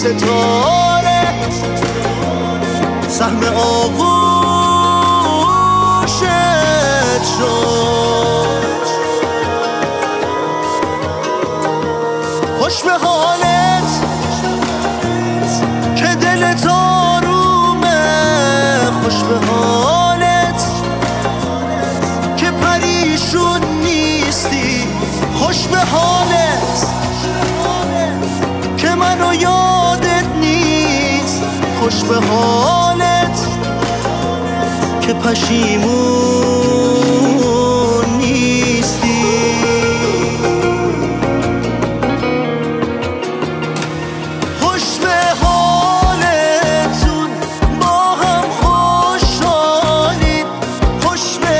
ستاره سهم آغوشت شد. خوش به حالت که دلت آرومه، خوش به حالت که پریشون نیستی، خوش به حالت که منو یادت نیست، خوش به حالت که پشیمون نیستی. خوش به حالتون با هم خوشحالید، خوش به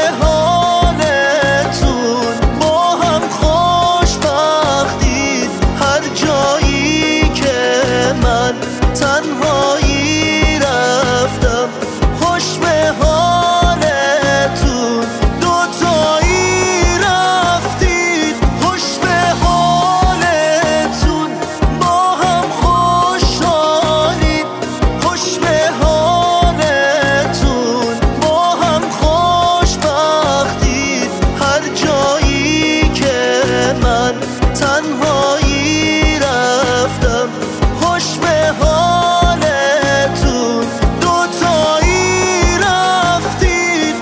حالتون با هم خوشبختید. هر جایی که من تنهایی رفتم، خوش به حالتون دوتایی رفتید. خوش به حالتون با هم خوشحالید، خوش به حالتون با هم خوشبختید. هر جایی که من تنهایی رفتم، خوش به حالتون دوتایی رفتید.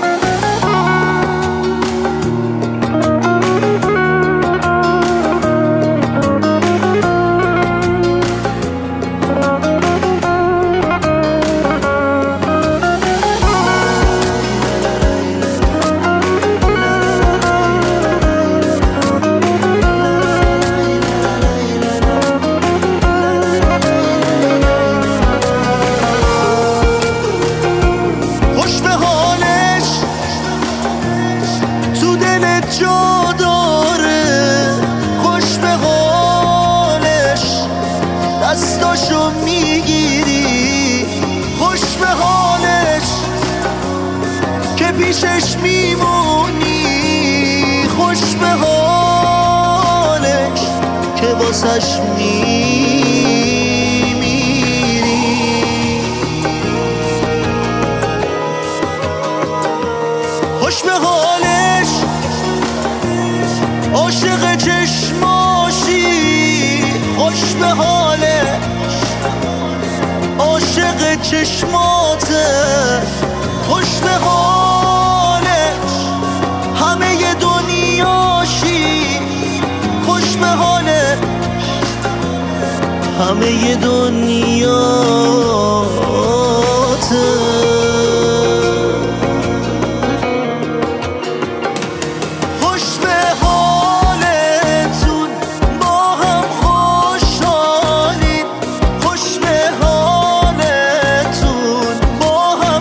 خوش به حالش تو دلت جا داره، خوش به حالش دستاشو میگیری، خوش به حالش که پیشش میمونی، خوش به حالش که واسش میمیری. خوش به حالش عاشق چشماشی، خوش به حالش عاشق چشماته، خوش به حالش همه دنیاشی، خوش به حالش همه دنیاته. خوش به حالتون با هم خوشحالید، خوش به حالتون با هم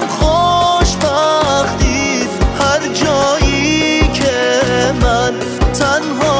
خوشبختید. هر جایی که من تنها